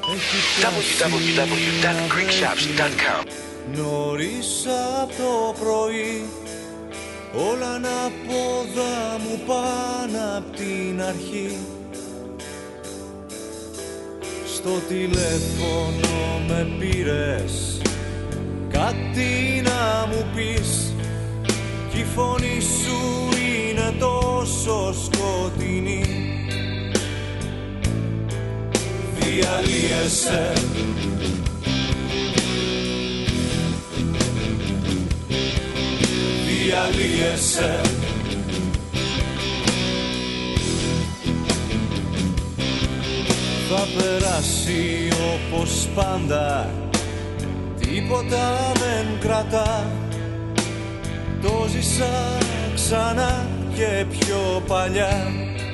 www.greekshops.com. Νωρίς απ' το πρωί όλα ανάποδα μου πάνε απ' την αρχή. Στο τηλέφωνο με πήρες κάτι να μου πεις κι η φωνή σου είναι τόσο σκοτεινή. Διαλύεσαι, διαλύεσαι. Θα περάσει όπως πάντα, τίποτα δεν κρατά. Το ζήσα ξανά και πιο παλιά.